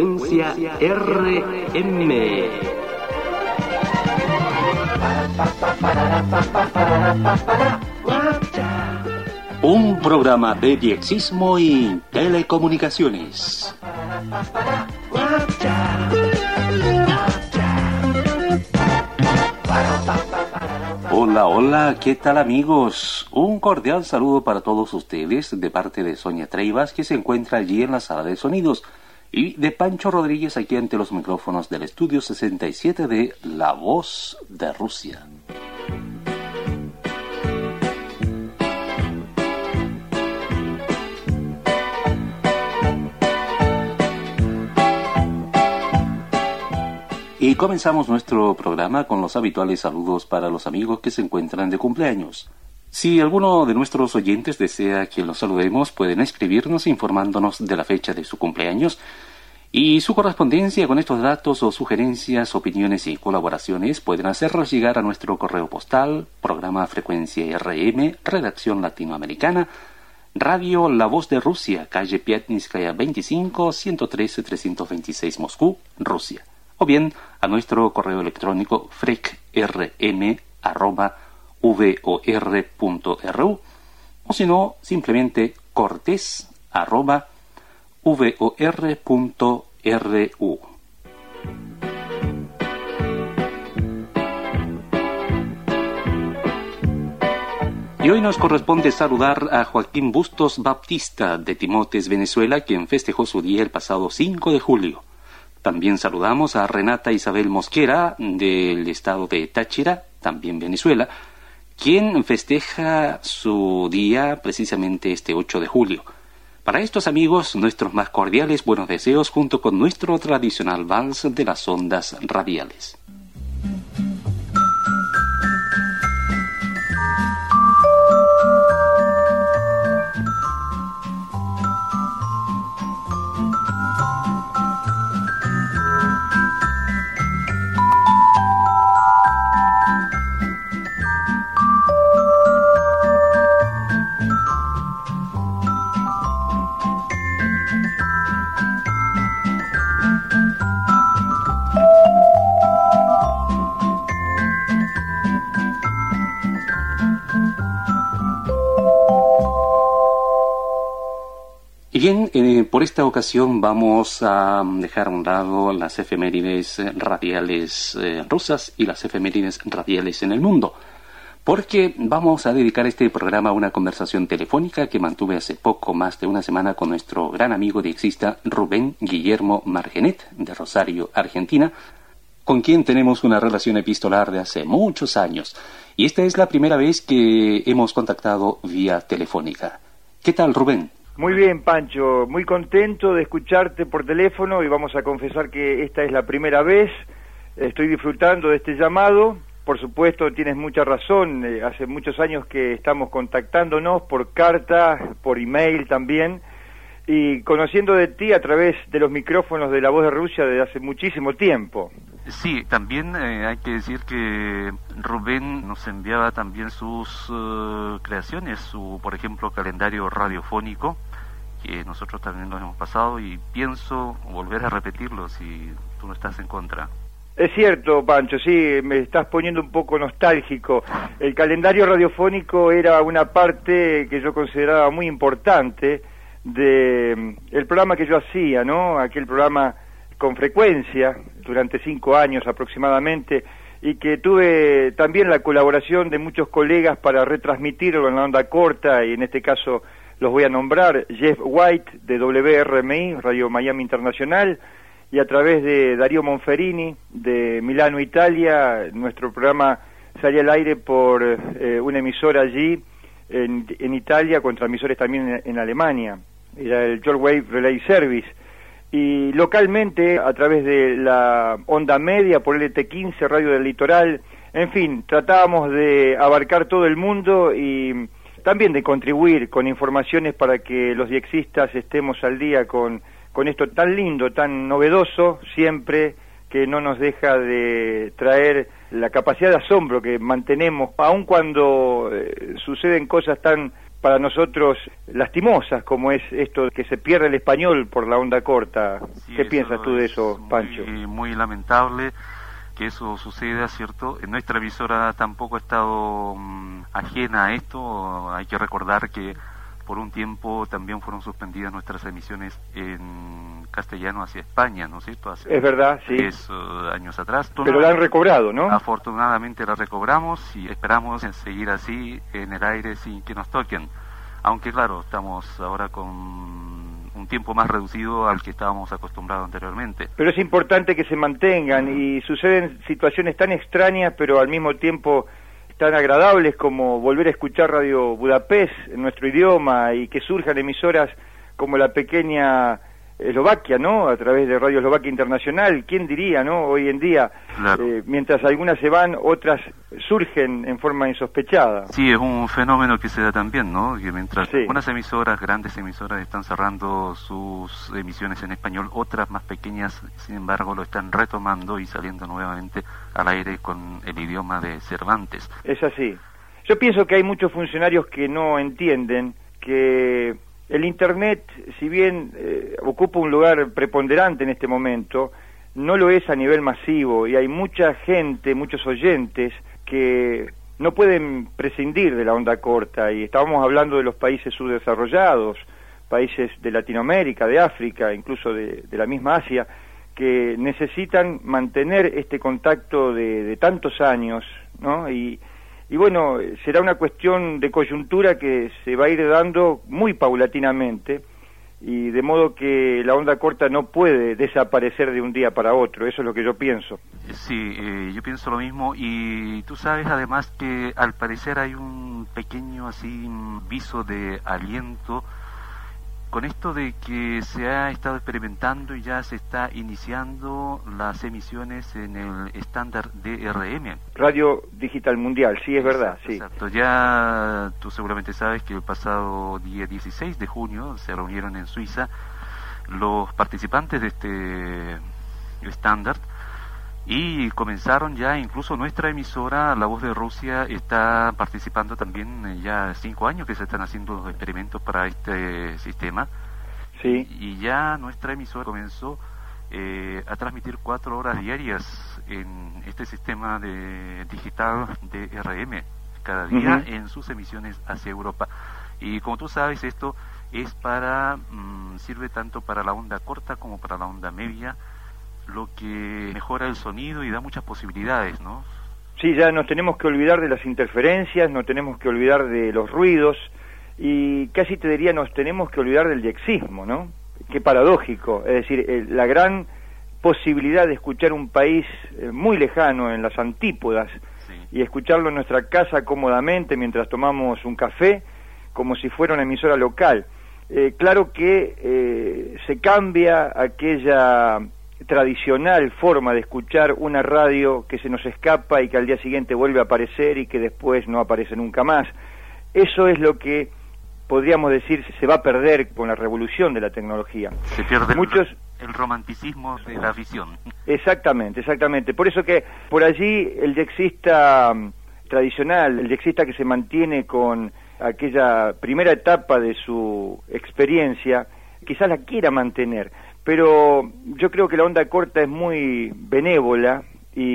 Frecuencia RM. Un programa de diexismo y telecomunicaciones. Hola, hola, ¿qué tal amigos? Un cordial saludo para todos ustedes de parte de Sonia Treibas, que se encuentra allí en la sala de sonidos, y de Pancho Rodríguez aquí ante los micrófonos del estudio 67 de La Voz de Rusia. Y comenzamos nuestro programa con los habituales saludos para los amigos que se encuentran de cumpleaños. Si alguno de nuestros oyentes desea que los saludemos, pueden escribirnos informándonos de la fecha de su cumpleaños y su correspondencia con estos datos o sugerencias, opiniones y colaboraciones pueden hacerlos llegar a nuestro correo postal, programa Frecuencia RM, Redacción Latinoamericana, Radio La Voz de Rusia, calle Piatnitskaya 25, 113-326 Moscú, Rusia. O bien a nuestro correo electrónico frecrm@vor.ru, o si no, simplemente cortes@vor.ru. Y hoy nos corresponde saludar a Joaquín Bustos Baptista de Timotes, Venezuela, quien festejó su día el pasado 5 de julio. También saludamos a Renata Isabel Mosquera, del estado de Táchira, también Venezuela, quien festeja su día precisamente este 8 de julio. Para estos amigos, nuestros más cordiales buenos deseos junto con nuestro tradicional vals de las ondas radiales. Bien, por esta ocasión vamos a dejar a un lado las efemérides radiales rusas y las efemérides radiales en el mundo, porque vamos a dedicar este programa a una conversación telefónica que mantuve hace poco más de una semana con nuestro gran amigo diexista Rubén Guillermo Margenet, de Rosario, Argentina, con quien tenemos una relación epistolar de hace muchos años, y esta es la primera vez que hemos contactado vía telefónica. ¿Qué tal, Rubén? Muy bien, Pancho, muy contento de escucharte por teléfono y vamos a confesar que esta es la primera vez. Estoy disfrutando de este llamado. Por supuesto, tienes mucha razón, hace muchos años que estamos contactándonos por carta, por email también, y conociendo de ti a través de los micrófonos de La Voz de Rusia desde hace muchísimo tiempo. Sí, también hay que decir que Rubén nos enviaba también sus creaciones, su, por ejemplo, calendario radiofónico, que nosotros también nos hemos pasado y pienso volver a repetirlo si tú no estás en contra. Es cierto, Pancho, sí, me estás poniendo un poco nostálgico. El calendario radiofónico era una parte que yo consideraba muy importante de el programa que yo hacía, ¿no? Aquel programa con frecuencia durante 5 años aproximadamente, y que tuve también la colaboración de muchos colegas para retransmitirlo en la onda corta, y en este caso los voy a nombrar: Jeff White de WRMI, Radio Miami Internacional, y a través de Darío Monferini de Milano, Italia. Nuestro programa salía al aire por una emisora allí en Italia, con transmisores también en Alemania. Era el Shortwave Relay Service. Y localmente, a través de la onda media, por LT15, Radio del Litoral, en fin, tratábamos de abarcar todo el mundo y también de contribuir con informaciones para que los diexistas estemos al día con esto tan lindo, tan novedoso, siempre, que no nos deja de traer la capacidad de asombro que mantenemos, aun cuando suceden cosas tan para nosotros lastimosas, como es esto que se pierde el español por la onda corta. Sí, ¿Qué piensas tú de eso, Pancho? Muy lamentable que eso suceda, ¿cierto? Nuestra emisora tampoco ha estado ajena a esto. Hay que recordar que por un tiempo también fueron suspendidas nuestras emisiones en castellano hacia España, ¿no es cierto? Es verdad, sí. 3 años atrás. Pero la han recobrado, ¿no? Afortunadamente la recobramos y esperamos seguir así en el aire sin que nos toquen. Aunque claro, estamos ahora con un tiempo más reducido al que estábamos acostumbrados anteriormente. Pero es importante que se mantengan, y suceden situaciones tan extrañas pero al mismo tiempo tan agradables como volver a escuchar Radio Budapest en nuestro idioma, y que surjan emisoras como la pequeña Eslovaquia, ¿no? A través de Radio Eslovaquia Internacional. ¿Quién diría, no? Hoy en día, claro. Mientras algunas se van, otras surgen en forma insospechada. Sí, es un fenómeno que se da también, ¿no? Que mientras sí. Algunas emisoras, grandes emisoras, están cerrando sus emisiones en español, otras más pequeñas, sin embargo, lo están retomando y saliendo nuevamente al aire con el idioma de Cervantes. Es así. Yo pienso que hay muchos funcionarios que no entienden que el Internet, si bien ocupa un lugar preponderante en este momento, no lo es a nivel masivo, y hay mucha gente, muchos oyentes que no pueden prescindir de la onda corta, y estábamos hablando de los países subdesarrollados, países de Latinoamérica, de África, incluso de la misma Asia, que necesitan mantener este contacto de tantos años, ¿no? Y bueno, será una cuestión de coyuntura que se va a ir dando muy paulatinamente, y de modo que la onda corta no puede desaparecer de un día para otro. Eso es lo que yo pienso. Sí, yo pienso lo mismo, y tú sabes además que al parecer hay un pequeño así viso de aliento con esto de que se ha estado experimentando y ya se está iniciando las emisiones en el estándar DRM. Radio Digital Mundial, sí, es verdad, sí. Exacto, ya tú seguramente sabes que el pasado día 16 de junio se reunieron en Suiza los participantes de este estándar, y comenzaron ya, incluso nuestra emisora, La Voz de Rusia, está participando también. Ya 5 años que se están haciendo los experimentos para este sistema. Sí. Y ya nuestra emisora comenzó a transmitir 4 horas diarias en este sistema de digital de DRM cada día en sus emisiones hacia Europa. Y como tú sabes, esto es sirve tanto para la onda corta como para la onda media, lo que mejora el sonido y da muchas posibilidades, ¿no? Sí, ya nos tenemos que olvidar de las interferencias, nos tenemos que olvidar de los ruidos, y casi te diría nos tenemos que olvidar del diexismo, ¿no? Qué paradójico, es decir, la gran posibilidad de escuchar un país muy lejano, en las antípodas, sí, y escucharlo en nuestra casa cómodamente mientras tomamos un café, como si fuera una emisora local. Claro que se cambia aquella tradicional forma de escuchar una radio que se nos escapa y que al día siguiente vuelve a aparecer y que después no aparece nunca más. Eso es lo que podríamos decir se va a perder con la revolución de la tecnología. Se pierde el romanticismo de la visión. Exactamente. Por eso que por allí el diexista tradicional, el diexista que se mantiene con aquella primera etapa de su experiencia, quizás la quiera mantener. Pero yo creo que la onda corta es muy benévola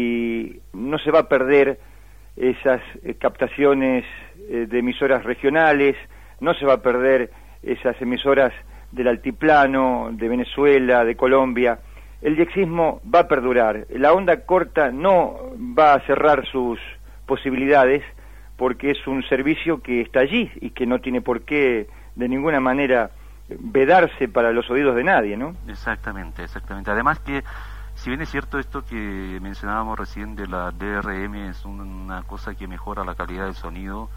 y no se va a perder esas captaciones de emisoras regionales, no se va a perder esas emisoras del altiplano, de Venezuela, de Colombia. El diexismo va a perdurar. La onda corta no va a cerrar sus posibilidades, porque es un servicio que está allí y que no tiene por qué de ninguna manera vedarse para los oídos de nadie, ¿no? Exactamente. Además que, si bien es cierto esto que mencionábamos recién de la DRM, es una cosa que mejora la calidad del sonido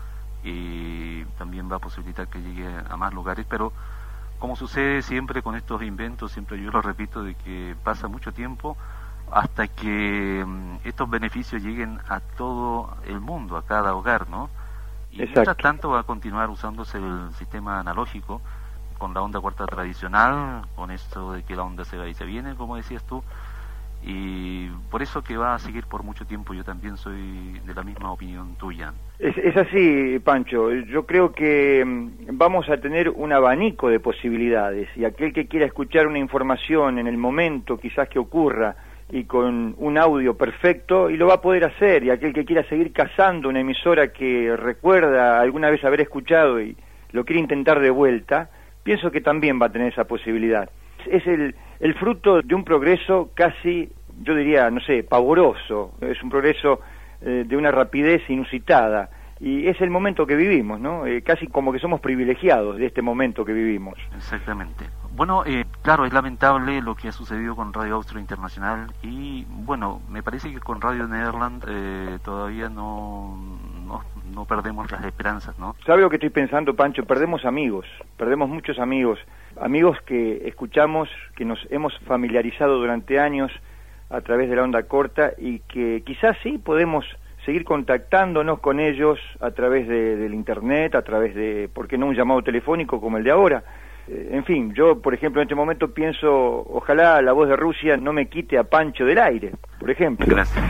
y también va a posibilitar que llegue a más lugares, pero como sucede siempre con estos inventos, siempre yo lo repito, de que pasa mucho tiempo hasta que estos beneficios lleguen a todo el mundo, a cada hogar, ¿no? Y mientras tanto va a continuar usándose el sistema analógico, con la onda corta tradicional, con esto de que la onda se va y se viene, como decías tú, y por eso que va a seguir por mucho tiempo. Yo también soy de la misma opinión tuya. Es así, Pancho. Yo creo que vamos a tener un abanico de posibilidades, y aquel que quiera escuchar una información en el momento quizás que ocurra y con un audio perfecto, y lo va a poder hacer, y aquel que quiera seguir cazando una emisora que recuerda alguna vez haber escuchado y lo quiere intentar de vuelta, pienso que también va a tener esa posibilidad. Es el fruto de un progreso casi, yo diría, no sé, pavoroso. Es un progreso de una rapidez inusitada, y es el momento que vivimos, ¿no? Casi como que somos privilegiados de este momento que vivimos. Exactamente. Bueno, claro, es lamentable lo que ha sucedido con Radio Austria Internacional, y bueno, me parece que con Radio Nederland todavía no perdemos las esperanzas, ¿no? ¿Sabe lo que estoy pensando, Pancho? Perdemos amigos, perdemos muchos amigos que escuchamos, que nos hemos familiarizado durante años a través de la onda corta, y que quizás sí podemos seguir contactándonos con ellos a través del internet, a través de, ¿por qué no un llamado telefónico como el de ahora? En fin, yo, por ejemplo, en este momento pienso, ojalá La Voz de Rusia no me quite a Pancho del aire, por ejemplo. Gracias.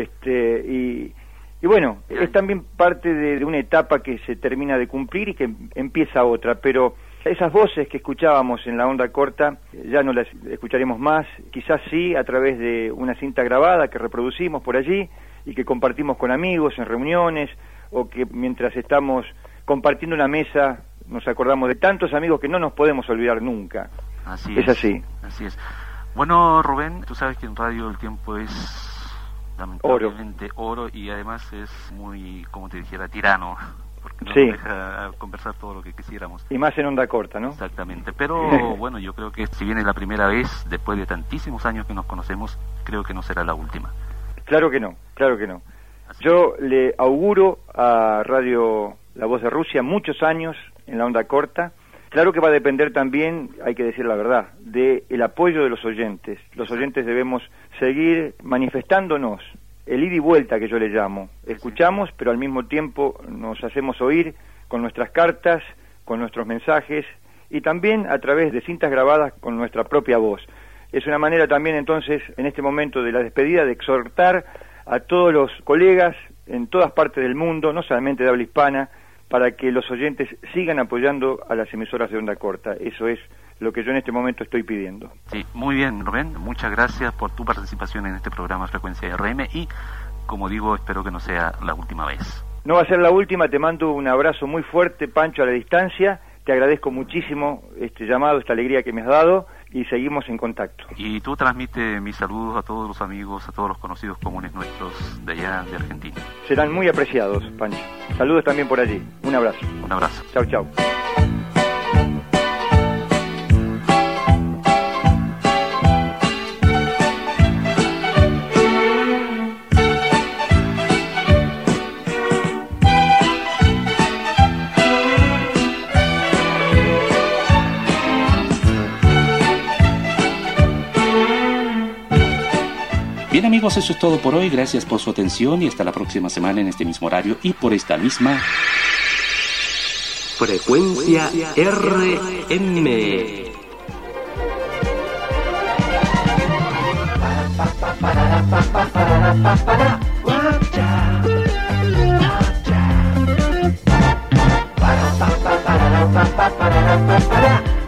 Y bueno, es también parte de una etapa que se termina de cumplir y que empieza otra, pero esas voces que escuchábamos en la onda corta ya no las escucharemos más, quizás sí a través de una cinta grabada que reproducimos por allí y que compartimos con amigos en reuniones, o que mientras estamos compartiendo una mesa nos acordamos de tantos amigos que no nos podemos olvidar nunca. Así es así. Así es. Bueno, Rubén, tú sabes que en radio el tiempo es lamentablemente oro, y además es muy, como te dijera, tirano, porque no nos deja conversar todo lo que quisiéramos. Y más en onda corta, ¿no? Exactamente, pero bueno, yo creo que si viene la primera vez, después de tantísimos años que nos conocemos, creo que no será la última. Claro que no, claro que no. Yo le auguro a Radio La Voz de Rusia muchos años en la onda corta. Claro que va a depender también, hay que decir la verdad, del apoyo de los oyentes. Los oyentes debemos seguir manifestándonos, el ida y vuelta que yo le llamo. Escuchamos, pero al mismo tiempo nos hacemos oír con nuestras cartas, con nuestros mensajes, y también a través de cintas grabadas con nuestra propia voz. Es una manera también, entonces, en este momento de la despedida, de exhortar a todos los colegas en todas partes del mundo, no solamente de habla hispana, para que los oyentes sigan apoyando a las emisoras de onda corta. Eso es lo que yo en este momento estoy pidiendo. Sí, muy bien, Rubén, muchas gracias por tu participación en este programa Frecuencia RM, y, como digo, espero que no sea la última vez. No va a ser la última. Te mando un abrazo muy fuerte, Pancho, a la distancia. Te agradezco muchísimo este llamado, esta alegría que me has dado, y seguimos en contacto. Y tú transmite mis saludos a todos los amigos, a todos los conocidos comunes nuestros de allá de Argentina. Serán muy apreciados, Pancho. Saludos también por allí. Un abrazo. Un abrazo. Chau, chau. Bien amigos, eso es todo por hoy. Gracias por su atención y hasta la próxima semana en este mismo horario y por esta misma Frecuencia RM. Para